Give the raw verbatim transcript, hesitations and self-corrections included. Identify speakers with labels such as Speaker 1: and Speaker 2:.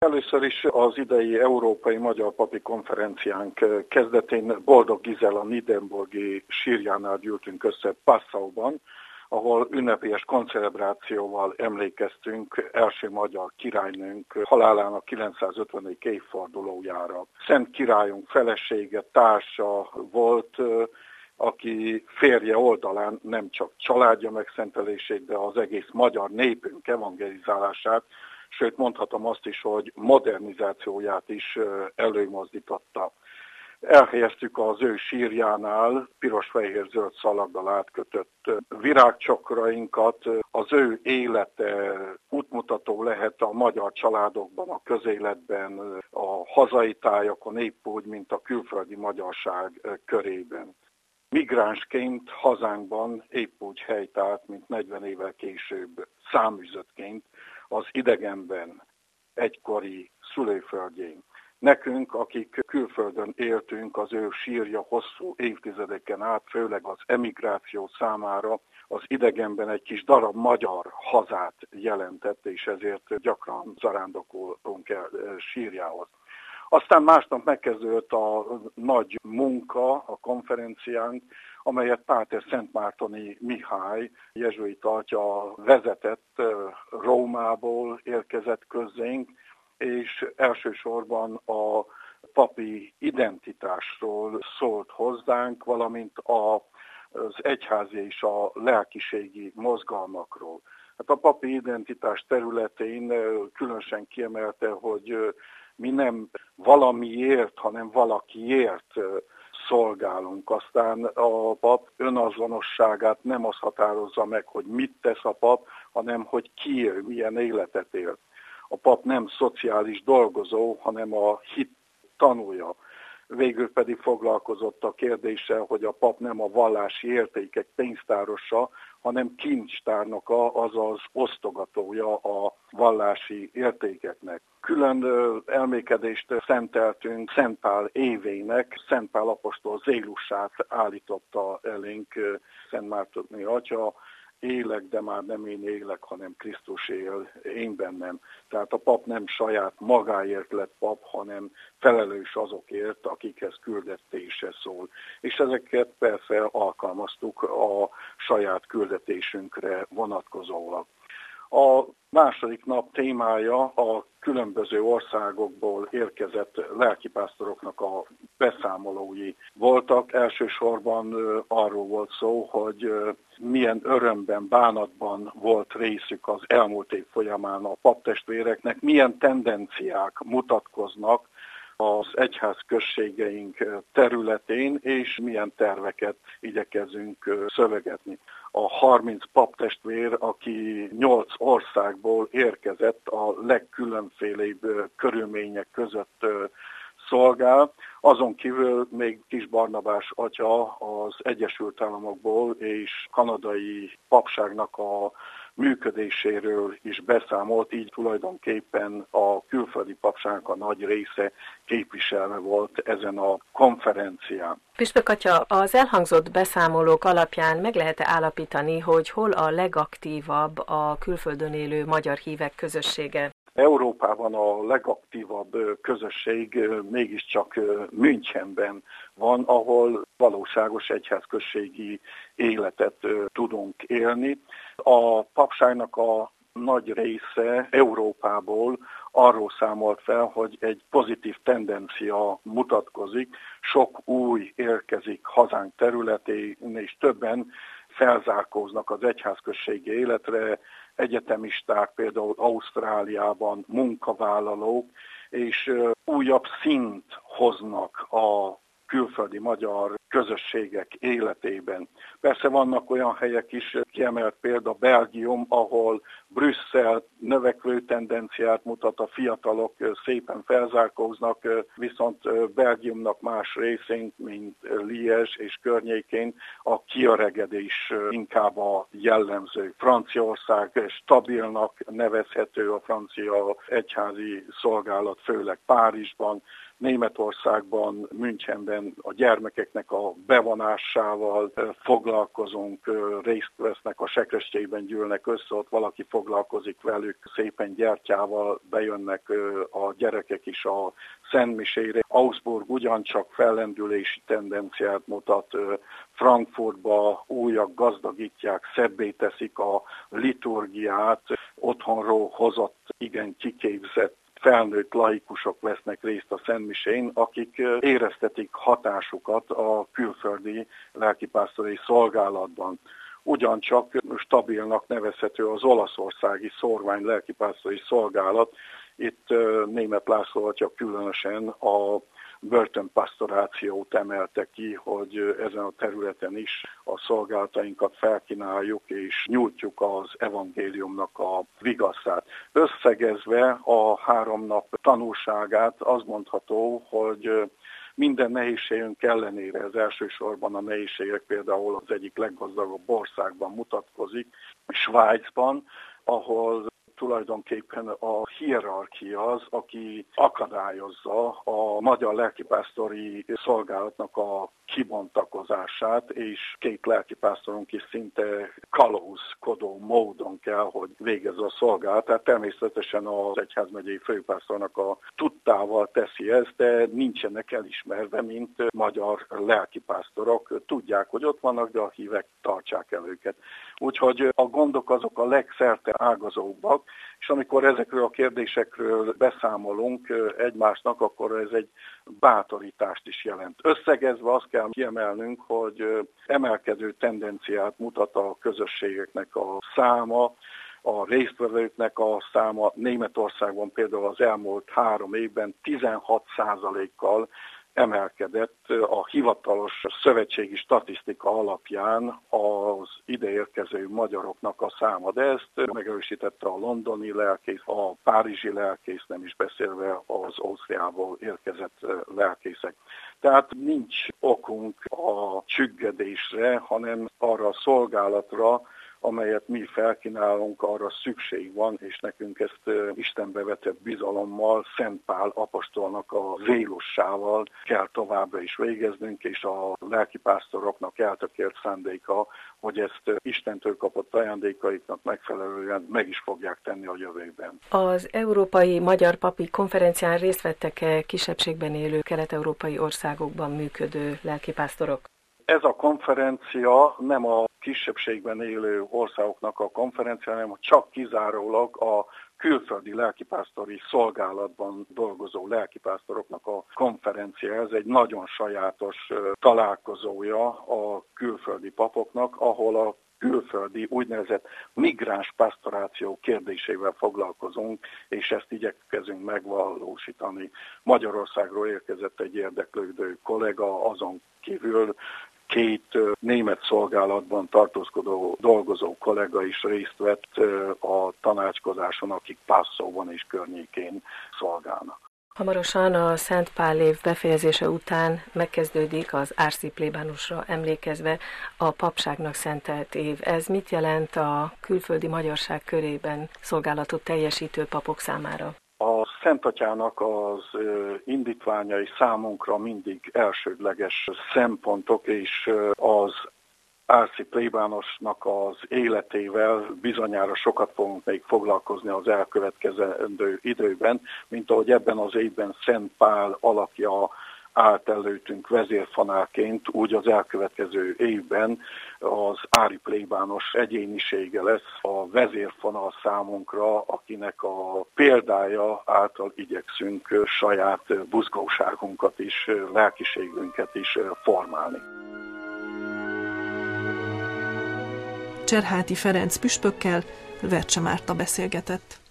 Speaker 1: Először is az idei Európai Magyar Papi Konferenciánk kezdetén Boldog Gizella Nidenborgi sírjánál gyűltünk össze Passauban, ahol ünnepélyes koncelebrációval emlékeztünk első magyar királynőnk halálának kilencszázötvenedik évfordulójára. Szent királyunk felesége, társa volt, aki férje oldalán nem csak családja megszentelését, de az egész magyar népünk evangelizálását, sőt mondhatom azt is, hogy modernizációját is előmozdította. Elhelyeztük az ő sírjánál piros-fehér-zöld szalaggal átkötött virágcsokrainkat. Az ő élete útmutató lehet a magyar családokban, a közéletben, a hazai tájakon, épp úgy, mint a külföldi magyarság körében. Migránsként hazánkban épp úgy helytált, mint negyven évvel később száműzöttként az idegenben, egykori szülőföldjén. Nekünk, akik külföldön éltünk, az ő sírja hosszú évtizedeken át, főleg az emigráció számára az idegenben egy kis darab magyar hazát jelentett, és ezért gyakran zarándokoltunk el sírjához. Aztán másnap megkezdődött a nagy munka, a konferenciánk, amelyet Páter Szentmártoni Mihály, jezsuita atya vezetett, Rómából érkezett közénk, és elsősorban a papi identitásról szólt hozzánk, valamint az egyházi és a lelkiségi mozgalmakról. Hát a papi identitás területén különösen kiemelte, hogy mi nem valamiért, hanem valakiért szolgálunk. Aztán a pap önazonosságát nem az határozza meg, hogy mit tesz a pap, hanem hogy ki ő, milyen életet él. A pap nem szociális dolgozó, hanem a hit tanúja. Végül pedig foglalkozott a kérdéssel, hogy a pap nem a vallási értékek pénztárosa, hanem kincstárnoka, azaz osztogatója a vallási értékeknek. Külön elmékedést szenteltünk Szent Pál évének. Szent Pál apostol zélusát állította elénk Szent Mártoni atya. Élek, de már nem én élek, hanem Krisztus él én bennem. Tehát a pap nem saját magáért lett pap, hanem felelős azokért, akikhez küldetése szól. És ezeket persze alkalmaztuk a saját küldetésünkre vonatkozólag. A második nap témája a különböző országokból érkezett lelkipásztoroknak a beszámolói voltak. Elsősorban arról volt szó, hogy milyen örömben, bánatban volt részük az elmúlt év folyamán a paptestvéreknek, milyen tendenciák mutatkoznak az egyház községeink területén, és milyen terveket igyekezünk szövegetni. A harminc paptestvér, aki nyolc országból érkezett, a legkülönfélébb körülmények között szolgál. Azon kívül még Kis Barnabás atya az Egyesült Államokból és kanadai papságnak a működéséről is beszámolt, így tulajdonképpen a külföldi papságnak a nagy része képviselve volt ezen a konferencián.
Speaker 2: Püspök atya, az elhangzott beszámolók alapján meg lehet-e állapítani, hogy hol a legaktívabb a külföldön élő magyar hívek közössége?
Speaker 1: Európában a legaktívabb közösség mégiscsak Münchenben van, ahol valóságos egyházközségi életet tudunk élni. A papságnak a nagy része Európából arról számolt fel, hogy egy pozitív tendencia mutatkozik, sok új érkezik hazánk területén, és többen felzárkóznak az egyházközségi életre, egyetemisták például Ausztráliában, munkavállalók, és újabb szint hoznak a külföldi magyar közösségek életében. Persze vannak olyan helyek is, kiemelt példa Belgium, ahol Brüsszel növekvő tendenciát mutat, a fiatalok szépen felzárkóznak, viszont Belgiumnak más részén, mint Liège és környékén a kiöregedés inkább a jellemző. Franciaország stabilnak nevezhető, a francia egyházi szolgálat, főleg Párizsban, Németországban, Münchenben a gyermekeknek a bevonásával foglalkozunk, részt vesznek, a sekrestjében gyűlnek össze, ott valaki fog foglalkozik velük, szépen gyertyával bejönnek a gyerekek is a szentmisére. Augsburg ugyancsak fellendülési tendenciát mutat, Frankfurtba újak gazdagítják, szebbé teszik a liturgiát, otthonról hozott, igen kiképzett felnőtt laikusok vesznek részt a szentmisén, akik éreztetik hatásukat a külföldi lelkipásztori szolgálatban. Ugyancsak stabilnak nevezhető az olaszországi szórvány lelkipásztori szolgálat. Itt Németh László atya különösen a börtönpastorációt emelte ki, hogy ezen a területen is a szolgálatainkat felkínáljuk és nyújtjuk az evangéliumnak a vigaszát. Összegezve a három nap tanulságát azt mondható, hogy minden nehézségünk ellenére, ez elsősorban a nehézségek például az egyik leggazdagabb országban mutatkozik, Svájcban, ahol tulajdonképpen a hierarchia az, aki akadályozza a magyar lelkipásztori szolgálatnak a kibontakozását, és két lelkipásztorunk is szinte kalózkodó módon kell, hogy végezze a szolgálatát. Természetesen az egyházmegyei főpásztornak a tudtával teszi ezt, de nincsenek elismerve, mint magyar lelkipásztorok. Tudják, hogy ott vannak, de a hívek tartsák el őket. Úgyhogy a gondok azok a legszerte ágazóbbak, és amikor ezekről a kérdésekről beszámolunk egymásnak, akkor ez egy bátorítást is jelent. Összegezve azt kell kiemelnünk, hogy emelkedő tendenciát mutat a közösségeknek a száma, a résztvevőknek a száma. Németországban például az elmúlt három évben tizenhat százalékkal emelkedett a hivatalos szövetségi statisztika alapján az ideérkező magyaroknak a száma. De ezt megerősítette a londoni lelkész, a párizsi lelkész, nem is beszélve az Ausztriából érkezett lelkészek. Tehát nincs okunk a csüggedésre, hanem arra a szolgálatra, amelyet mi felkínálunk, arra szükség van, és nekünk ezt Istenbe vetett bizalommal, Szent Pál apostolnak a zélussával kell továbbra is végeznünk, és a lelkipásztoroknak eltökélt szándéka, hogy ezt Istentől kapott ajándékaiknak megfelelően meg is fogják tenni a jövőben.
Speaker 2: Az Európai Magyar Papi Konferencián részt vettek-e kisebbségben élő kelet-európai országokban működő lelkipásztorok?
Speaker 1: Ez a konferencia nem a kisebbségben élő országoknak a konferencia, hanem csak kizárólag a külföldi lelkipásztori szolgálatban dolgozó lelkipásztoroknak a konferencia. Ez egy nagyon sajátos találkozója a külföldi papoknak, ahol a külföldi úgynevezett migráns pastoráció kérdésével foglalkozunk, és ezt igyekezünk megvalósítani. Magyarországról érkezett egy érdeklődő kollega, azon kívül két német szolgálatban tartózkodó dolgozó kollega is részt vett a tanácskozáson, akik Passauban és környékén szolgálnak.
Speaker 2: Hamarosan a Szent Pál év befejezése után megkezdődik az Ársi plébánusra emlékezve a papságnak szentelt év. Ez mit jelent a külföldi magyarság körében szolgálatot teljesítő papok számára?
Speaker 1: A Szent Atyának az indítványai számunkra mindig elsődleges szempontok, és az Ársi plébánosnak az életével bizonyára sokat fogunk még foglalkozni az elkövetkezendő időben, mint ahogy ebben az évben Szent Pál alakja állt előttünk vezérfonálként, úgy az elkövetkező évben az ári plébános egyénisége lesz a vezérfonal számunkra, akinek a példája által igyekszünk saját buzgóságunkat is, lelkiségünket is formálni.
Speaker 3: Cserháti Ferenc püspökkel Vercse Márta beszélgetett.